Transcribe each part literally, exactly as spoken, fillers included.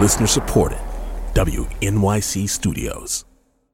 Listener supported. W N Y C Studios.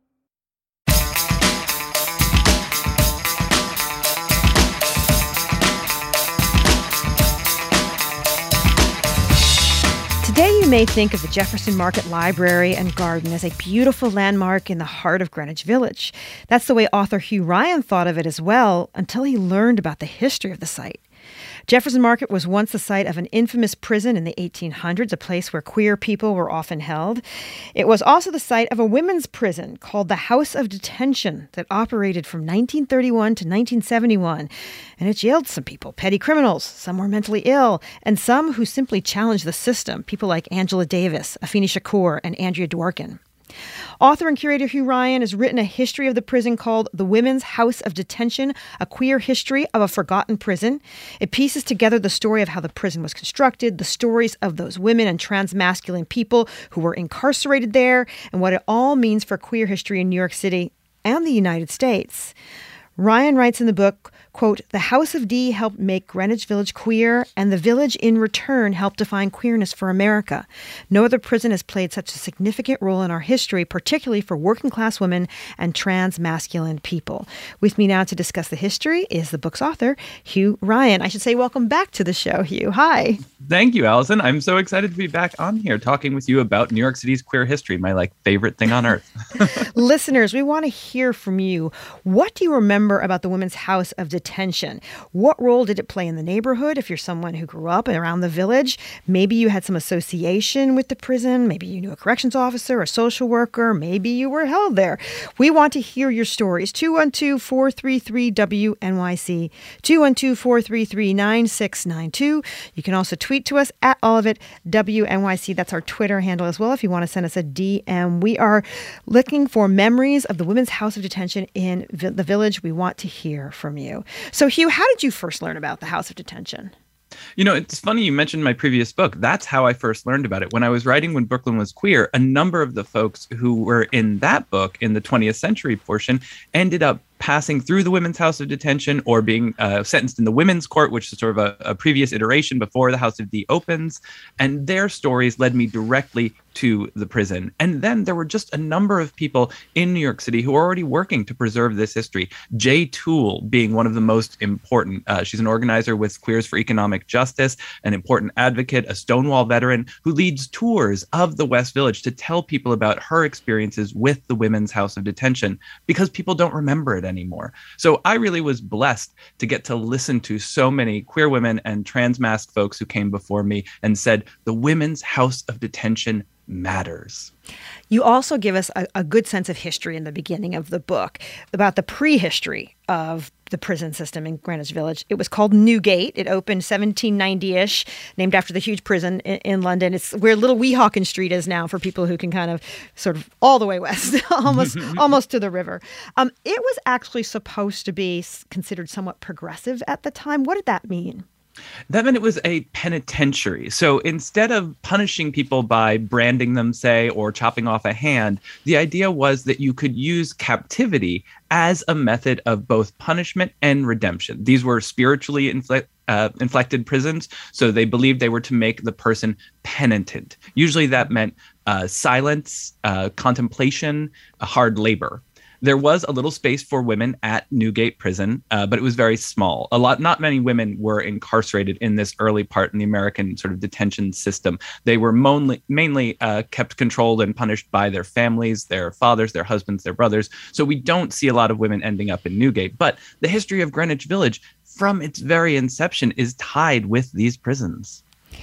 Today you may think of the Jefferson Market Library and Garden as a beautiful landmark in the heart of Greenwich Village. That's the way author Hugh Ryan thought of it as well, until he learned about the history of the site. Jefferson Market was once the site of an infamous prison in the eighteen hundreds, a place where queer people were often held. It was also the site of a women's prison called the House of Detention that operated from nineteen thirty-one to nineteen seventy-one. And it jailed some people, petty criminals. Some were mentally ill, and some who simply challenged the system, people like Angela Davis, Afeni Shakur, and Andrea Dworkin. Author and curator Hugh Ryan has written a history of the prison called The Women's House of Detention, A Queer History of a Forgotten Prison. It pieces together the story of how the prison was constructed, the stories of those women and transmasculine people who were incarcerated there, and what it all means for queer history in New York City and the United States. Ryan writes in the book, quote, "The House of D helped make Greenwich Village queer, and the village in return helped define queerness for America. No other prison has played such a significant role in our history, particularly for working class women and trans masculine people." With me now to discuss the history is the book's author, Hugh Ryan. I should say welcome back to the show, Hugh. Hi. Thank you, Allison. I'm so excited to be back on here talking with you about New York City's queer history, my like favorite thing on earth. Listeners, we want to hear from you. What do you remember about the Women's House of Detention? What role did it play in the neighborhood? If you're someone who grew up around the village, maybe you had some association with the prison. Maybe you knew a corrections officer, a social worker. Maybe you were held there. We want to hear your stories. two one two, four three three, W N Y C, two one two, four three three, nine six nine two. You can also tweet to us at all of it, W N Y C. That's our Twitter handle as well if you want to send us a D M. We are looking for memories of the Women's House of Detention in vi- the village. We want to hear from you. So, Hugh, how did you first learn about the House of Detention? You know, it's funny you mentioned my previous book. That's how I first learned about it. When I was writing When Brooklyn Was Queer, a number of the folks who were in that book in the twentieth century portion ended up passing through the Women's House of Detention or being uh, sentenced in the Women's Court, which is sort of a, a previous iteration before the House of D opens. And their stories led me directly to the prison. And then there were just a number of people in New York City who were already working to preserve this history. Jay Toole being one of the most important. Uh, she's an organizer with Queers for Economic Justice, an important advocate, a Stonewall veteran who leads tours of the West Village to tell people about her experiences with the Women's House of Detention, because people don't remember it anymore. So I really was blessed to get to listen to so many queer women and trans-masked folks who came before me and said, the Women's House of Detention matters. You also give us a, a good sense of history in the beginning of the book about the prehistory of the prison system in Greenwich Village. It was called Newgate. It opened seventeen ninety-ish, named after the huge prison in, in London. It's where Little Weehawken Street is now for people who can kind of sort of all the way west, almost almost to the river. Um, it was actually supposed to be considered somewhat progressive at the time. What did that mean? That meant it was a penitentiary. So instead of punishing people by branding them, say, or chopping off a hand, the idea was that you could use captivity as a method of both punishment and redemption. These were spiritually inflict, uh, inflected prisons, so they believed they were to make the person penitent. Usually that meant uh, silence, uh, contemplation, uh, hard labor. There was a little space for women at Newgate Prison, uh, but it was very small. A lot, not many women were incarcerated in this early part in the American sort of detention system. They were mainly, mainly uh, kept controlled and punished by their families, their fathers, their husbands, their brothers. So we don't see a lot of women ending up in Newgate. But the history of Greenwich Village, from its very inception, is tied with these prisons.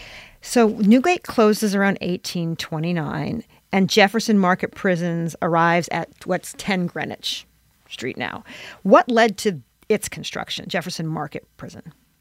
So Newgate closes around eighteen twenty-nine. And Jefferson Market Prisons arrives at what's ten Greenwich Street now. What led to its construction, Jefferson Market Prison?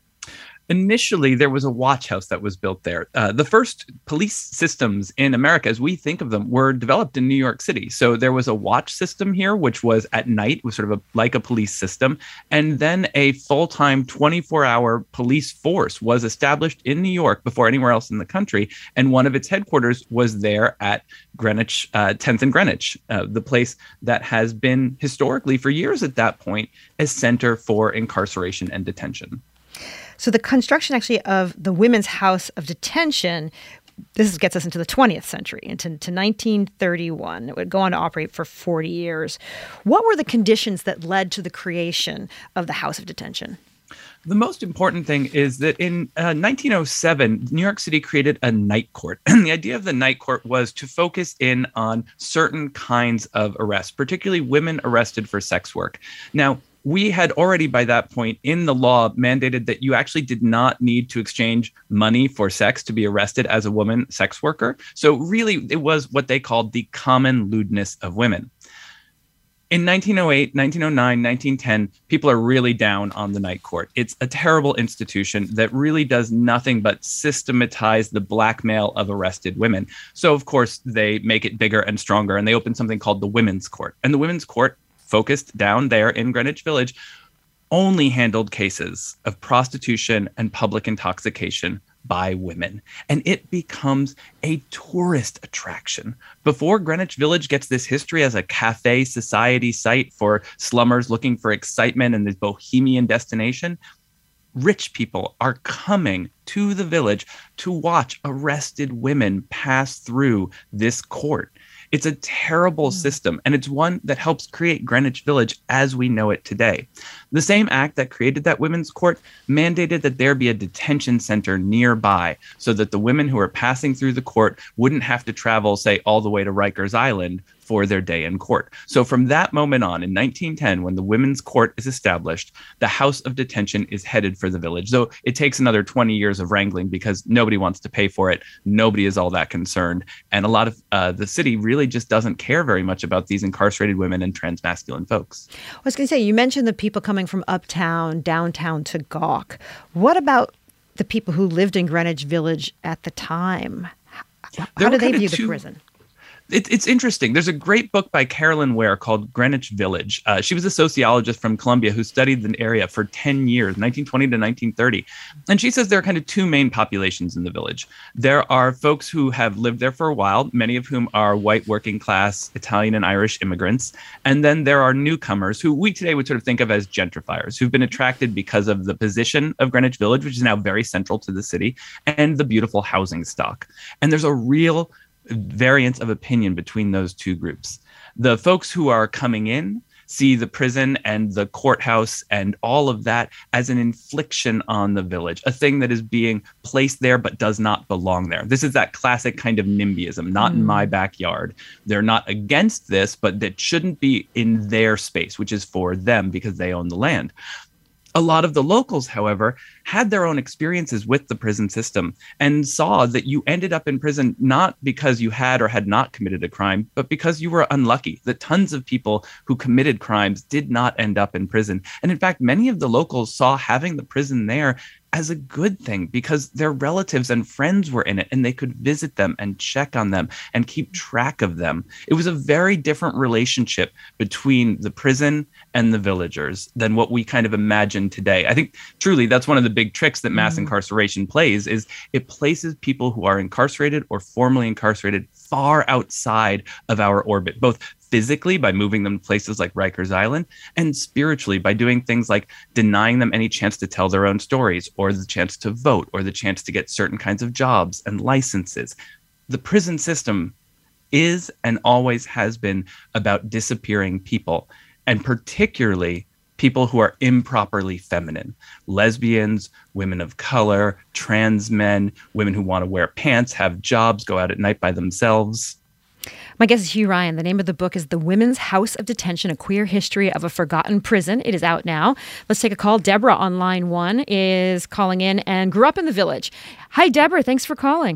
Initially, there was a watch house that was built there. Uh, the first police systems in America, as we think of them, were developed in New York City. So there was a watch system here, which was at night, was sort of a, like a police system. And then a full-time twenty-four hour police force was established in New York before anywhere else in the country. And one of its headquarters was there at Greenwich, uh, tenth and Greenwich, uh, the place that has been historically for years at that point a center for incarceration and detention. So the construction actually of the Women's House of Detention this gets us into the twentieth century, into to nineteen thirty-one. It would go on to operate for forty years. What were the conditions that led to the creation of the House of Detention? The most important thing is that in uh, nineteen oh seven, New York City created a night court. And the idea of the night court was to focus in on certain kinds of arrests, particularly women arrested for sex work. Now, we had already by that point in the law mandated that you actually did not need to exchange money for sex to be arrested as a woman sex worker. So really, it was what they called the common lewdness of women. In nineteen oh eight, nineteen oh nine, nineteen ten, people are really down on the night court. It's a terrible institution that really does nothing but systematize the blackmail of arrested women. So, of course, they make it bigger and stronger, and they open something called the Women's Court. And the Women's Court, focused down there in Greenwich Village, only handled cases of prostitution and public intoxication by women. And it becomes a tourist attraction. Before Greenwich Village gets this history as a cafe society site for slummers looking for excitement and this bohemian destination, rich people are coming to the village to watch arrested women pass through this court. It's a terrible mm. system, and it's one that helps create Greenwich Village as we know it today. The same act that created that women's court mandated that there be a detention center nearby so that the women who are passing through the court wouldn't have to travel, say, all the way to Rikers Island for their day in court. So from that moment on, in nineteen ten, when the women's court is established, the House of Detention is headed for the village. Though it takes another twenty years of wrangling because nobody wants to pay for it. Nobody is all that concerned. And a lot of uh, the city really just doesn't care very much about these incarcerated women and transmasculine folks. I was going to say, you mentioned the people coming from uptown, downtown to gawk. What about the people who lived in Greenwich Village at the time? How, how do they view the prison? It, it's interesting. There's a great book by Carolyn Ware called Greenwich Village. Uh, she was a sociologist from Columbia who studied the area for ten years, nineteen twenty to nineteen thirty. And she says there are kind of two main populations in the village. There are folks who have lived there for a while, many of whom are white working class Italian and Irish immigrants. And then there are newcomers who we today would sort of think of as gentrifiers, who've been attracted because of the position of Greenwich Village, which is now very central to the city, and the beautiful housing stock. And there's a real variance of opinion between those two groups. The folks who are coming in see the prison and the courthouse and all of that as an infliction on the village, a thing that is being placed there but does not belong there. This is that classic kind of NIMBYism, not mm. in my backyard. They're not against this, but that shouldn't be in their space, which is for them because they own the land. A lot of the locals, however, had their own experiences with the prison system and saw that you ended up in prison not because you had or had not committed a crime, but because you were unlucky, that tons of people who committed crimes did not end up in prison. And in fact, many of the locals saw having the prison there as a good thing because their relatives and friends were in it and they could visit them and check on them and keep track of them. It was a very different relationship between the prison and the villagers than what we kind of imagine today. I think truly that's one of the big tricks that mass mm-hmm. incarceration plays is it places people who are incarcerated or formerly incarcerated far outside of our orbit, both physically by moving them to places like Rikers Island, and spiritually by doing things like denying them any chance to tell their own stories or the chance to vote or the chance to get certain kinds of jobs and licenses. The prison system is and always has been about disappearing people, and particularly people who are improperly feminine, lesbians, women of color, trans men, women who want to wear pants, have jobs, go out at night by themselves. My guest is Hugh Ryan. The name of the book is The Women's House of Detention, A Queer History of a Forgotten Prison. It is out now. Let's take a call. Deborah on line one is calling in and grew up in the village. Hi, Deborah. Thanks for calling.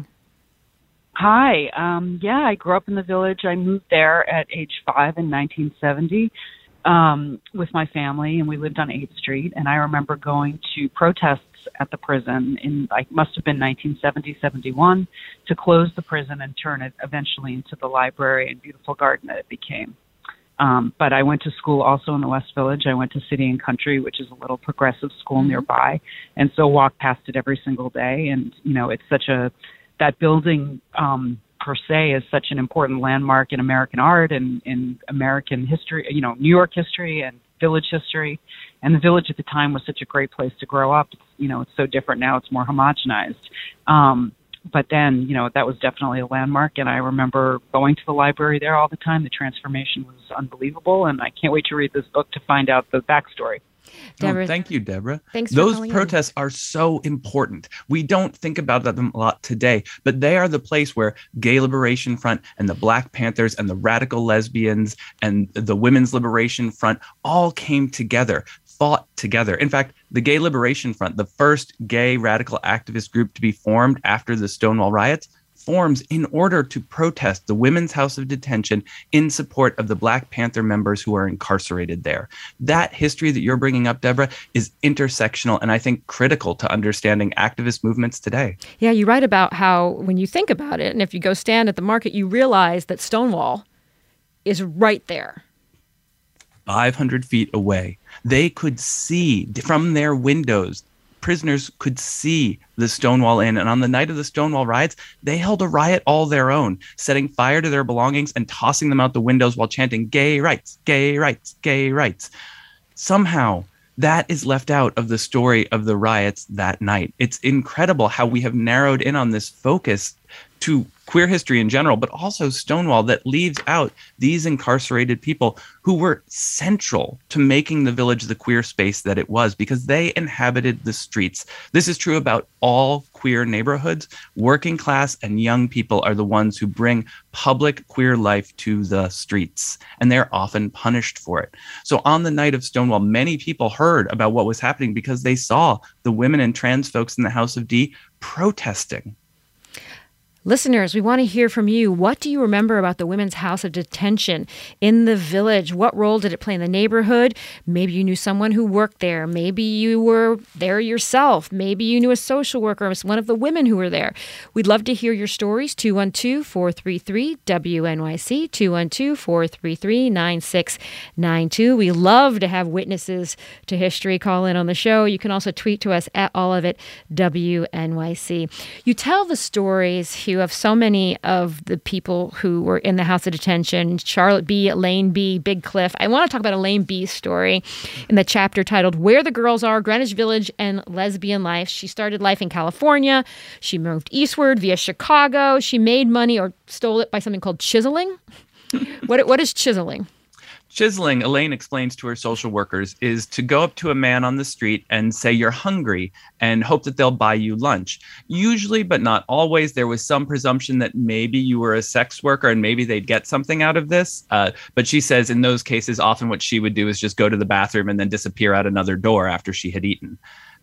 Hi. Um, yeah, I grew up in the village. I moved there at age five in nineteen seventy um, with my family, and we lived on eighth street. And I remember going to protests at the prison in, like, must have been nineteen seventy, seventy-one, to close the prison and turn it eventually into the library and beautiful garden that it became. Um, but I went to school also in the West Village. I went to City and Country, which is a little progressive school mm-hmm. nearby, and so walked past it every single day. And, you know, it's such a, that building um, per se is such an important landmark in American art and in American history, you know, New York history and village history. And the village at the time was such a great place to grow up. It's, you know, it's so different now. It's more homogenized. Um, but then, you know, that was definitely a landmark, and I remember going to the library there all the time. The transformation was unbelievable, and I can't wait to read this book to find out the backstory. Deborah, oh, thank you, Deborah. Thanks for Those calling protests in. are so important. We don't think about them a lot today, but they are the place where Gay Liberation Front and the Black Panthers and the radical lesbians and the Women's Liberation Front all came together, fought together. In fact, the Gay Liberation Front, the first gay radical activist group to be formed after the Stonewall riots, forms in order to protest the Women's House of Detention in support of the Black Panther members who are incarcerated there. That history that you're bringing up, Deborah, is intersectional and I think critical to understanding activist movements today. Yeah, you write about how when you think about it, and if you go stand at the market, you realize that Stonewall is right there. five hundred feet away. They could see from their windows. Prisoners could see the Stonewall Inn. And on the night of the Stonewall riots, they held a riot all their own, setting fire to their belongings and tossing them out the windows while chanting gay rights, gay rights, gay rights. Somehow, that is left out of the story of the riots that night. It's incredible how we have narrowed in on this focus to queer history in general, but also Stonewall, that leaves out these incarcerated people who were central to making the Village the queer space that it was, because they inhabited the streets. This is true about all queer neighborhoods. Working class and young people are the ones who bring public queer life to the streets, and they're often punished for it. So on the night of Stonewall, many people heard about what was happening because they saw the women and trans folks in the House of D protesting. Listeners, we want to hear from you. What do you remember about the Women's House of Detention in the Village? What role did it play in the neighborhood? Maybe you knew someone who worked there. Maybe you were there yourself. Maybe you knew a social worker, one of the women who were there. We'd love to hear your stories. two one two, four three three, W N Y C, two one two, four three three, nine six nine two. We love to have witnesses to history call in on the show. You can also tweet to us at all of it, W N Y C. You tell the stories, Hugh, of so many of the people who were in the House of Detention, Charlotte B., Elaine B., Big Cliff. I want to talk about Elaine B.'s story in the chapter titled Where the Girls Are, Greenwich Village and Lesbian Life. She started life in California. She moved eastward via Chicago. She made money or stole it by something called chiseling. What What is chiseling? Chiseling, Elaine explains to her social workers, is to go up to a man on the street and say you're hungry and hope that they'll buy you lunch. Usually, but not always, there was some presumption that maybe you were a sex worker and maybe they'd get something out of this. Uh, but she says in those cases, often what she would do is just go to the bathroom and then disappear out another door after she had eaten.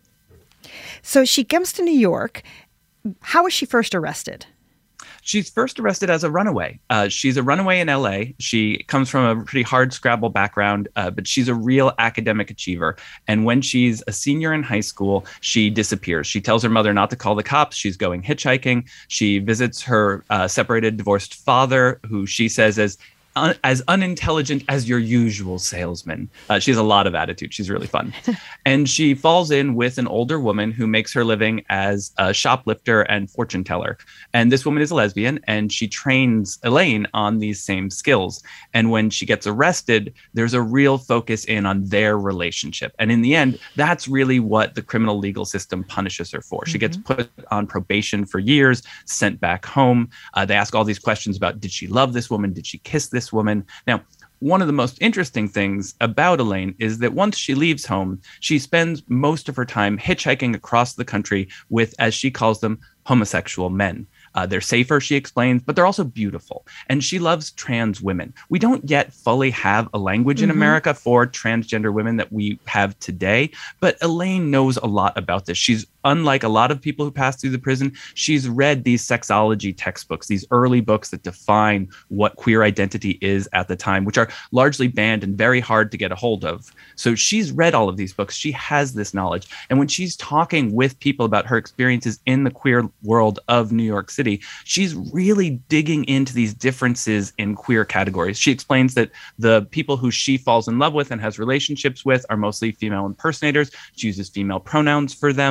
So she comes to New York. How was she first arrested? She's first arrested as a runaway. Uh, she's a runaway in L A. She comes from a pretty hard Scrabble background, uh, but she's a real academic achiever. And when she's a senior in high school, she disappears. She tells her mother not to call the cops. She's going hitchhiking. She visits her uh, separated, divorced father, who she says is Un- as unintelligent as your usual salesman. Uh, she has a lot of attitude. She's really fun. And she falls in with an older woman who makes her living as a shoplifter and fortune teller. And this woman is a lesbian, and she trains Elaine on these same skills. And when she gets arrested, there's a real focus in on their relationship. And in the end, that's really what the criminal legal system punishes her for. Mm-hmm. She gets put on probation for years, sent back home. Uh, they ask all these questions about, did she love this woman? Did she kiss this woman? Now, one of the most interesting things about Elaine is that once she leaves home, she spends most of her time hitchhiking across the country with, as she calls them, homosexual men. Uh, they're safer, she explains, but they're also beautiful. And she loves trans women. We don't yet fully have a language in mm-hmm. America for transgender women that we have today, but Elaine knows a lot about this. She's unlike a lot of people who pass through the prison. She's read these sexology textbooks, these early books that define what queer identity is at the time, which are largely banned and very hard to get a hold of. So she's read all of these books. She has this knowledge. And when she's talking with people about her experiences in the queer world of New York City, she's really digging into these differences in queer categories. She explains that the people who she falls in love with and has relationships with are mostly female impersonators. She uses female pronouns for them. They're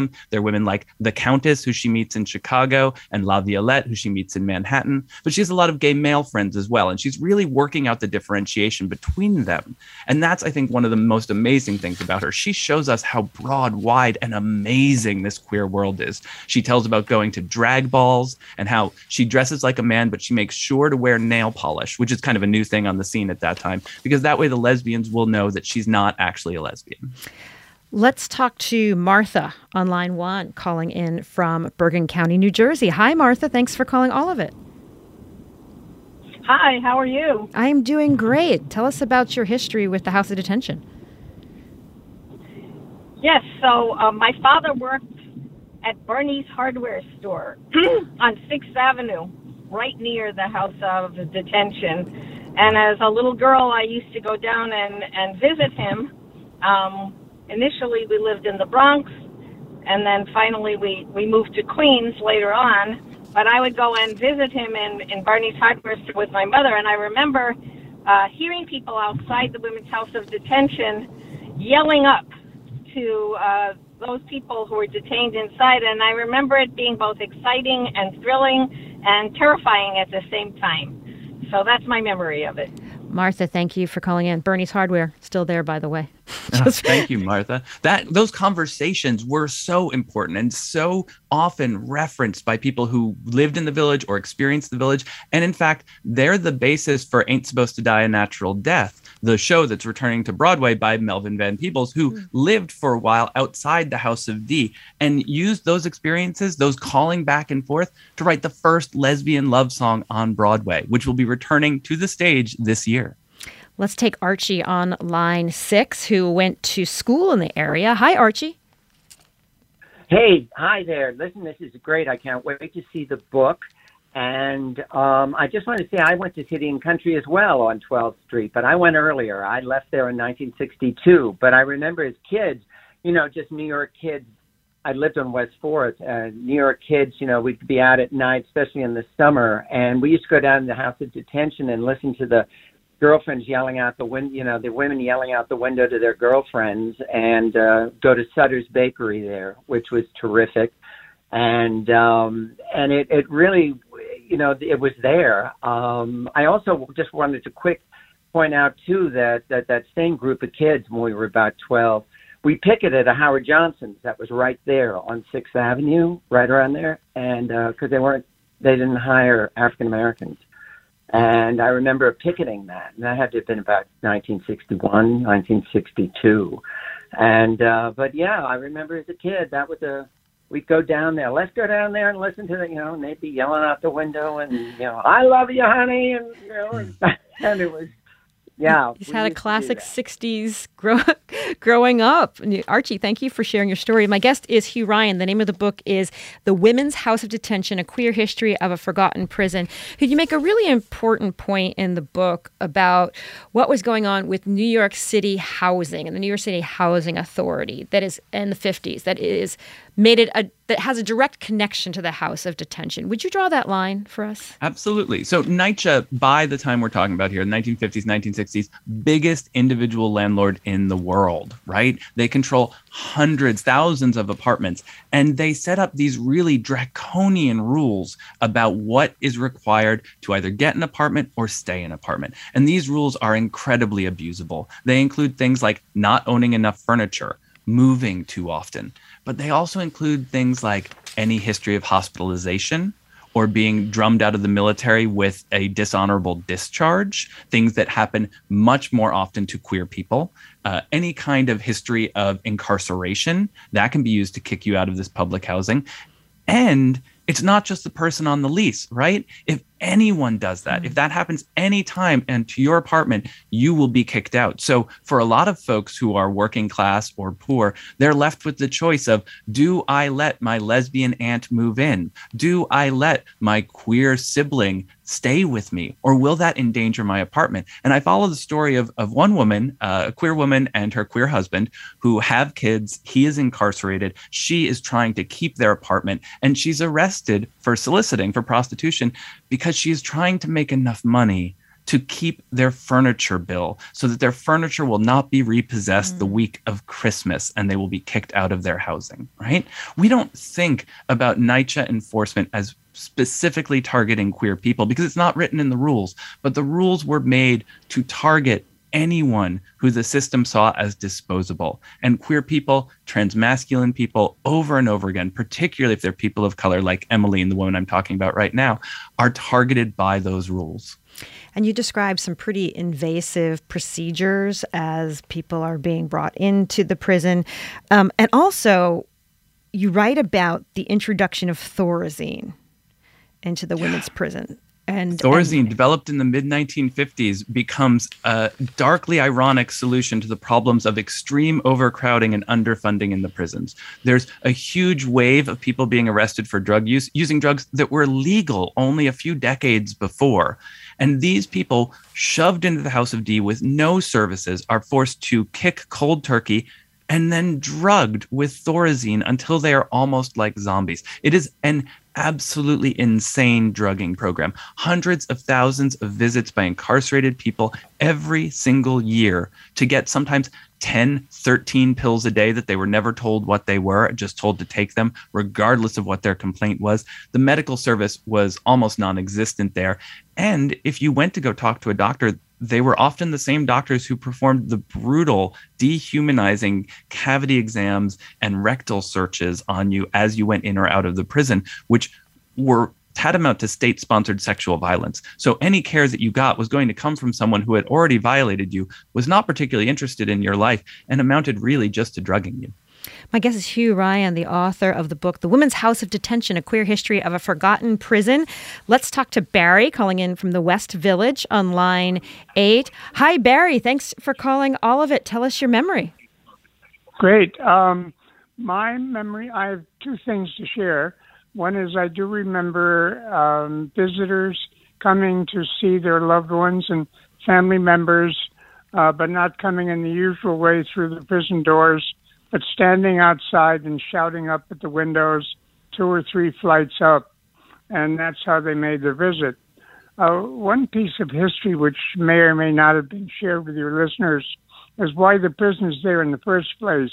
women like the Countess, who she meets in Chicago, and La Violette, who she meets in Manhattan. But she has a lot of gay male friends as well. And she's really working out the differentiation between them. And that's, I think, one of the most amazing things about her. She shows us how broad, wide, and amazing this queer world is. She tells about going to drag balls and how she dresses like a man, but she makes sure to wear nail polish, which is kind of a new thing on the scene at that time, because that way the lesbians will know that she's not actually a lesbian. Let's talk to Martha on line one, calling in from Bergen County, New Jersey. Hi, Martha. Thanks for calling All of It. Hi, how are you? I'm doing great. Tell us about your history with the House of Detention. Yes, so uh, my father worked at Bernie's Hardware Store on sixth Avenue, right near the House of Detention. And as a little girl, I used to go down and, and visit him. Um, initially, we lived in the Bronx, and then finally we, we moved to Queens later on. But I would go and visit him in, in Barney's Hardware Store with my mother, and I remember uh, hearing people outside the Women's House of Detention yelling up to uh, those people who were detained inside, and I remember it being both exciting and thrilling and terrifying at the same time. So that's my memory of it. Martha, thank you for calling in. Bernie's Hardware, still there, by the way. Oh, thank you, Martha. That those conversations were so important and so often referenced by people who lived in the village or experienced the village. And in fact, they're the basis for Ain't Supposed to Die a Natural Death, the show that's returning to Broadway by Melvin Van Peebles, who mm. lived for a while outside the House of D and used those experiences, those calling back and forth, to write the first lesbian love song on Broadway, which will be returning to the stage this year. Let's take Archie on line six, who went to school in the area. Hi, Archie. Hey, hi there. Listen, this is great. I can't wait to see the book. And um, I just want to say I went to City and Country as well on twelfth Street, but I went earlier. I left there in nineteen sixty-two. But I remember as kids, you know, just New York kids. I lived on West fourth. Uh, New York kids, you know, we'd be out at night, especially in the summer. And we used to go down to the House of Detention and listen to the girlfriends yelling out the window, you know, the women yelling out the window to their girlfriends, and uh, go to Sutter's Bakery there, which was terrific. And um, and it, it really, you know, it was there. Um, I also just wanted to quick point out, too, that, that that same group of kids, when we were about twelve, we picketed at Howard Johnson's that was right there on sixth Avenue, right around there, and because uh, they weren't, they didn't hire African Americans. And I remember picketing that, and that had to have been about nineteen sixty-one, nineteen sixty-two. And, uh, but yeah, I remember as a kid, that was a, we'd go down there, let's go down there and listen to the, you know, and they'd be yelling out the window and, you know, I love you, honey. And, you know, and, and it was, yeah. He's had a classic sixties grow, growing up. Archie, thank you for sharing your story. My guest is Hugh Ryan. The name of the book is The Women's House of Detention, A Queer History of a Forgotten Prison. You make a really important point in the book about what was going on with New York City housing and the New York City Housing Authority that is in the fifties, that is made it a that has a direct connection to the House of Detention. Would you draw that line for us? Absolutely. So NYCHA, by the time we're talking about here, the nineteen fifties, nineteen sixties, biggest individual landlord in the world, right? They control hundreds, thousands of apartments, and they set up these really draconian rules about what is required to either get an apartment or stay in an apartment. And these rules are incredibly abusable. They include things like not owning enough furniture, moving too often, but they also include things like any history of hospitalization or being drummed out of the military with a dishonorable discharge, things that happen much more often to queer people, uh, any kind of history of incarceration that can be used to kick you out of this public housing. And it's not just the person on the lease, right? If anyone does that, mm-hmm. if that happens anytime and to your apartment, you will be kicked out. So for a lot of folks who are working class or poor, they're left with the choice of, do I let my lesbian aunt move in? Do I let my queer sibling stay with me? Or will that endanger my apartment? And I follow the story of, of one woman, uh, a queer woman and her queer husband who have kids. He is incarcerated. She is trying to keep their apartment, and she's arrested for soliciting, for prostitution, because she is trying to make enough money to keep their furniture bill so that their furniture will not be repossessed mm. the week of Christmas and they will be kicked out of their housing, right? We don't think about NYCHA enforcement as specifically targeting queer people because it's not written in the rules, but the rules were made to target anyone who the system saw as disposable. And queer people, transmasculine people, over and over again, particularly if they're people of color like Emmeline, the woman I'm talking about right now, are targeted by those rules. And you describe some pretty invasive procedures as people are being brought into the prison. Um, and also, you write about the introduction of Thorazine into the women's prison. And Thorazine, and, developed in the mid nineteen fifties, becomes a darkly ironic solution to the problems of extreme overcrowding and underfunding in the prisons. There's a huge wave of people being arrested for drug use, using drugs that were legal only a few decades before. And these people, shoved into the House of D with no services, are forced to kick cold turkey and then drugged with Thorazine until they are almost like zombies. It is an absolutely insane drugging program. Hundreds of thousands of visits by incarcerated people every single year to get sometimes ten, thirteen pills a day that they were never told what they were, just told to take them, regardless of what their complaint was. The medical service was almost non-existent there. And if you went to go talk to a doctor, they were often the same doctors who performed the brutal, dehumanizing cavity exams and rectal searches on you as you went in or out of the prison, which were tantamount to state-sponsored sexual violence. So any care that you got was going to come from someone who had already violated you, was not particularly interested in your life, and amounted really just to drugging you. My guest is Hugh Ryan, the author of the book, The Women's House of Detention, A Queer History of a Forgotten Prison. Let's talk to Barry, calling in from the West Village on line eight. Hi, Barry. Thanks for calling all of it. Tell us your memory. Great. Um, my memory, I have two things to share. One is I do remember um, visitors coming to see their loved ones and family members, uh, but not coming in the usual way through the prison doors, but standing outside and shouting up at the windows two or three flights up, and that's how they made their visit. Uh, one piece of history which may or may not have been shared with your listeners is why the prison is there in the first place.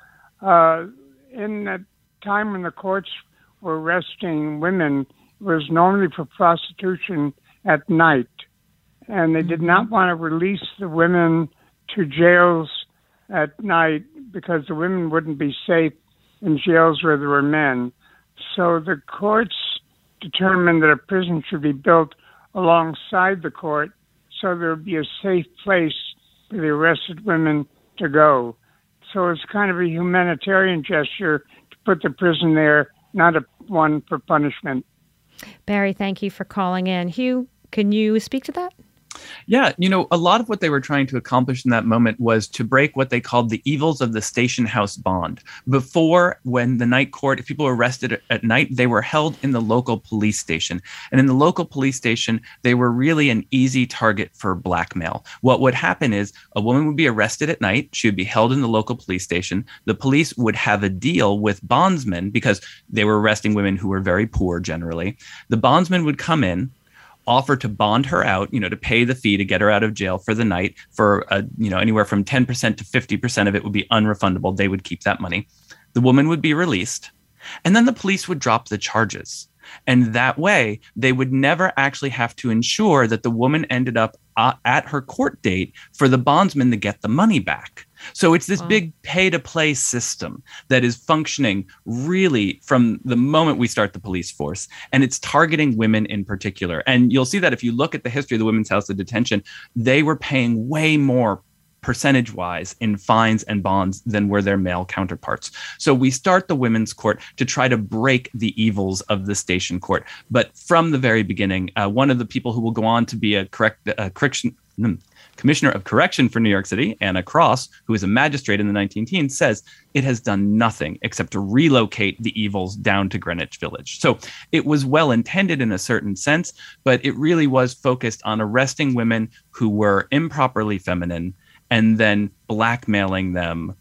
Uh, in that time when the courts were arresting women, it was normally for prostitution at night, and they did not want to release the women to jails at night because the women wouldn't be safe in jails where there were men. So the courts determined that a prison should be built alongside the court so there would be a safe place for the arrested women to go. So it's kind of a humanitarian gesture to put the prison there, not a one for punishment. Barry, thank you for calling in. Hugh, can you speak to that? Yeah, you know, a lot of what they were trying to accomplish in that moment was to break what they called the evils of the station house bond. Before, when the night court, if people were arrested at night, they were held in the local police station. And in the local police station, they were really an easy target for blackmail. What would happen is a woman would be arrested at night. She would be held in the local police station. The police would have a deal with bondsmen because they were arresting women who were very poor generally. The bondsman would come in, offer to bond her out, you know, to pay the fee to get her out of jail for the night. For, uh, you know, anywhere from ten percent to fifty percent of it would be unrefundable. They would keep that money. The woman would be released, and then the police would drop the charges. And that way, they would never actually have to ensure that the woman ended up uh, at her court date for the bondsman to get the money back. So it's this wow. big pay-to-play system that is functioning really from the moment we start the police force, and it's targeting women in particular. And you'll see that if you look at the history of the Women's House of Detention, they were paying way more percentage-wise in fines and bonds than were their male counterparts. So we start the women's court to try to break the evils of the station court. But from the very beginning, uh, one of the people who will go on to be a correct uh, correction. Hmm, Commissioner of Correction for New York City, Anna Cross, who is a magistrate in the nineteen teens, says it has done nothing except to relocate the evils down to Greenwich Village. So it was well intended in a certain sense, but it really was focused on arresting women who were improperly feminine and then blackmailing them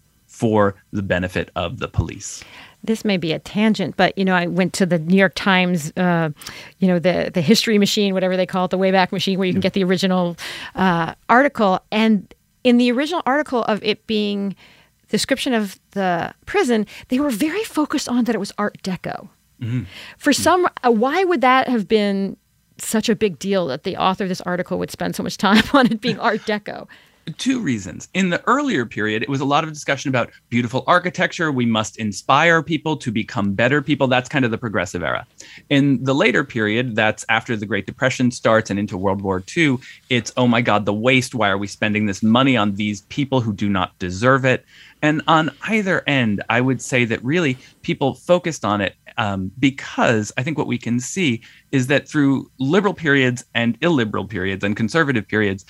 for the benefit of the police. This may be a tangent, but, you know, I went to the New York Times, uh, you know, the, the history machine, whatever they call it, the Wayback Machine, where you can get the original uh, article. And in the original article of it being description of the prison, they were very focused on that it was Art Deco. Mm-hmm. For some, uh, why would that have been such a big deal that the author of this article would spend so much time on it being Art Deco? Two reasons. In the earlier period, it was a lot of discussion about beautiful architecture. We must inspire people to become better people. That's kind of the progressive era. In the later period, that's after the Great Depression starts and into World War Two, it's, oh my God, the waste. Why are we spending this money on these people who do not deserve it? And on either end, I would say that really people focused on it um, because I think what we can see is that through liberal periods and illiberal periods and conservative periods,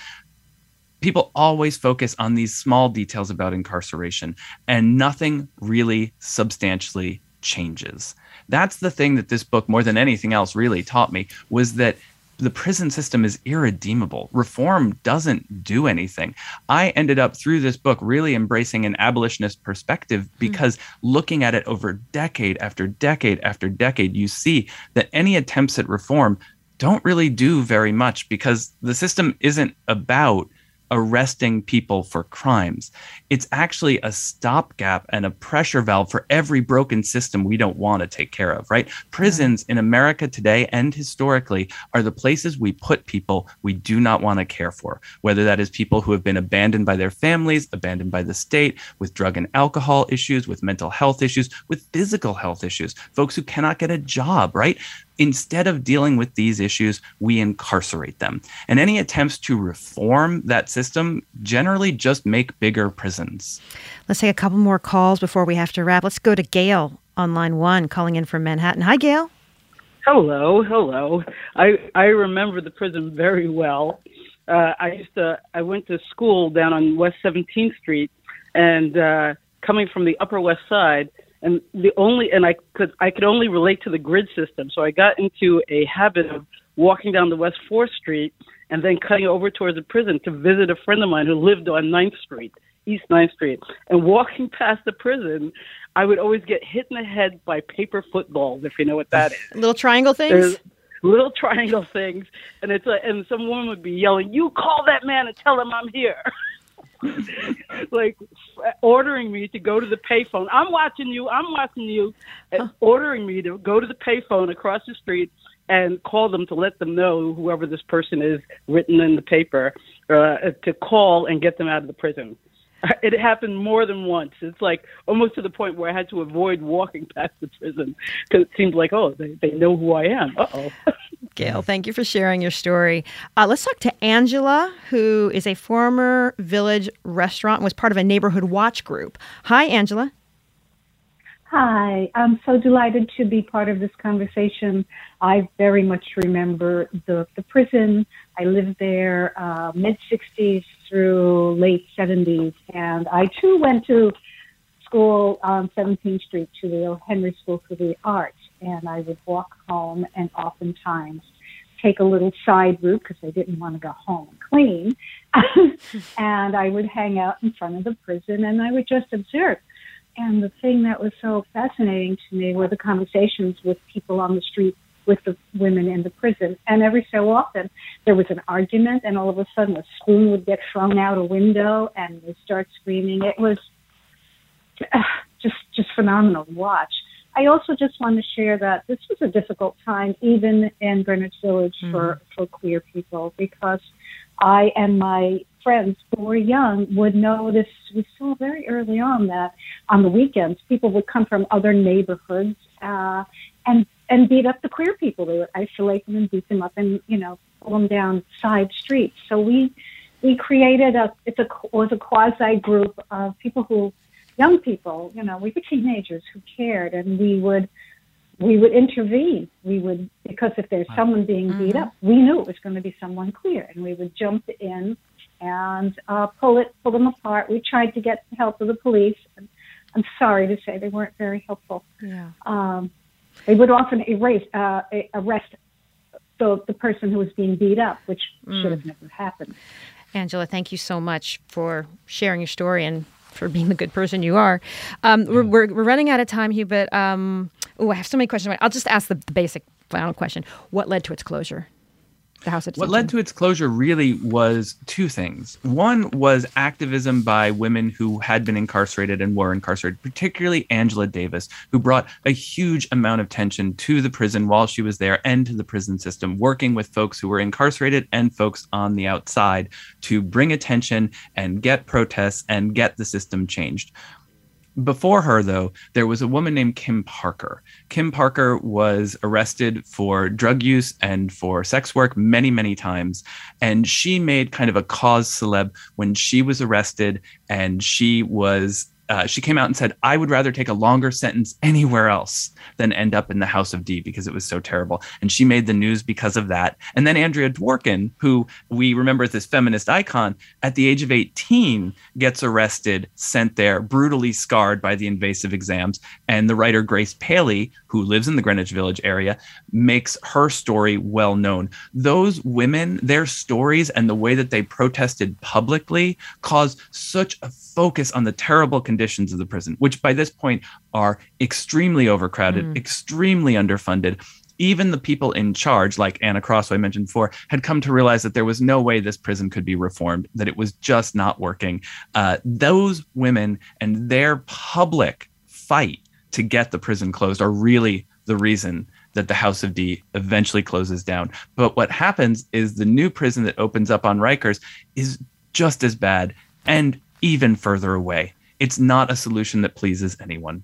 people always focus on these small details about incarceration, and nothing really substantially changes. That's the thing that this book, more than anything else, really taught me, was that the prison system is irredeemable. Reform doesn't do anything. I ended up, through this book, really embracing an abolitionist perspective because mm-hmm. looking at it over decade after decade after decade, you see that any attempts at reform don't really do very much because the system isn't about arresting people for crimes. It's actually a stopgap and a pressure valve for every broken system we don't want to take care of, right? Prisons in America today and historically are the places we put people we do not want to care for, whether that is people who have been abandoned by their families, abandoned by the state, with drug and alcohol issues, with mental health issues, with physical health issues, folks who cannot get a job, right? Instead of dealing with these issues, we incarcerate them. And any attempts to reform that system generally just make bigger prisons. Let's take a couple more calls before we have to wrap. Let's go to Gail on line one, calling in from Manhattan. Hi, Gail. Hello, hello. I, I remember the prison very well. Uh, I used to, I went to school down on West seventeenth Street, and uh, coming from the Upper West Side, And the only and I could I could only relate to the grid system, so I got into a habit of walking down the West fourth Street and then cutting over towards the prison to visit a friend of mine who lived on ninth Street, East ninth Street. And walking past the prison, I would always get hit in the head by paper footballs, if you know what that is. Little triangle things. There's little triangle things, and it's a, and some woman would be yelling, "You call that man and tell him I'm here." Like ordering me to go to the payphone. I'm watching you. I'm watching you. And ordering me to go to the payphone across the street and call them to let them know, whoever this person is written in the paper, uh, to call and get them out of the prison. It happened more than once. It's like almost to the point where I had to avoid walking past the prison because it seemed like, oh, they, they know who I am. Uh-oh. Gail, thank you for sharing your story. Uh, let's talk to Angela, who is a former Village restaurant and was part of a neighborhood watch group. Hi, Angela. Hi. I'm so delighted to be part of this conversation. I very much remember the, the prison. I lived there uh, mid-sixties through late seventies, and I, too, went to school on seventeenth Street to the O. Henry School for the Arts, and I would walk home and oftentimes take a little side route because I didn't want to go home and clean, and I would hang out in front of the prison, and I would just observe. And the thing that was so fascinating to me were the conversations with people on the street, with the women in the prison. And every so often, there was an argument, and all of a sudden a spoon would get thrown out a window, and they start screaming. It was uh, just just phenomenal to watch. I also just want to share that this was a difficult time, even in Greenwich Village, mm-hmm. for, for queer people, because I and my friends who were young would notice, we saw very early on that on the weekends, people would come from other neighborhoods uh, and and beat up the queer people. They would isolate them and beat them up and, you know, pull them down side streets. So we we created a, it's a, was a quasi group of people who, young people, you know, we were teenagers who cared, and we would we would intervene. We would, because if there's someone being beat mm-hmm. up, we knew it was going to be someone queer, and we would jump in and uh, pull it, pull them apart. We tried to get the help of the police, and I'm sorry to say they weren't very helpful. Yeah. Um, they would often erase, uh, arrest the, the person who was being beat up, which mm. should have never happened. Angela, thank you so much for sharing your story and for being the good person you are. Um, we're, we're, we're running out of time, Hugh, but um, oh, I have so many questions. I'll just ask the, the basic final question. What led to its closure? The House of What led to its closure really was two things. One was activism by women who had been incarcerated and were incarcerated, particularly Angela Davis, who brought a huge amount of tension to the prison while she was there and to the prison system, working with folks who were incarcerated and folks on the outside to bring attention and get protests and get the system changed. Before her, though, there was a woman named Kim Parker. Kim Parker was arrested for drug use and for sex work many, many times. And she made kind of a cause celeb when she was arrested, and she was Uh, she came out and said, I would rather take a longer sentence anywhere else than end up in the House of D because it was so terrible. And she made the news because of that. And then Andrea Dworkin, who we remember as this feminist icon, at the age of eighteen, gets arrested, sent there, brutally scarred by the invasive exams. And the writer Grace Paley, who lives in the Greenwich Village area, makes her story well known. Those women, their stories and the way that they protested publicly caused such a focus on the terrible conditions of the prison, which by this point are extremely overcrowded, mm. extremely underfunded. Even the people in charge, like Anna Cross, who I mentioned before, had come to realize that there was no way this prison could be reformed, that it was just not working. Uh, those women and their public fight to get the prison closed are really the reason that the House of D eventually closes down. But what happens is the new prison that opens up on Rikers is just as bad and even further away. It's not a solution that pleases anyone.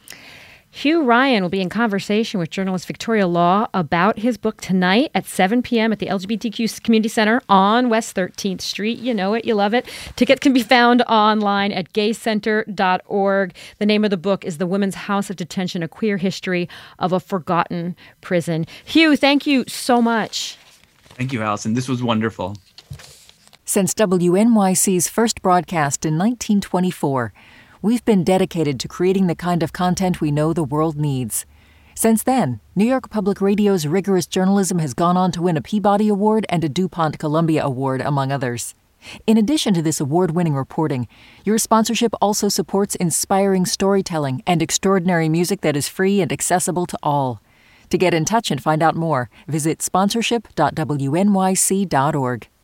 Hugh Ryan will be in conversation with journalist Victoria Law about his book tonight at seven p.m. at the L G B T Q Community Center on West thirteenth Street. You know it, you love it. Tickets can be found online at gay center dot org. The name of the book is The Women's House of Detention, A Queer History of a Forgotten Prison. Hugh, thank you so much. Thank you, Allison. This was wonderful. Since W N Y C's first broadcast in nineteen twenty-four, we've been dedicated to creating the kind of content we know the world needs. Since then, New York Public Radio's rigorous journalism has gone on to win a Peabody Award and a DuPont Columbia Award, among others. In addition to this award-winning reporting, your sponsorship also supports inspiring storytelling and extraordinary music that is free and accessible to all. To get in touch and find out more, visit sponsorship dot w n y c dot org.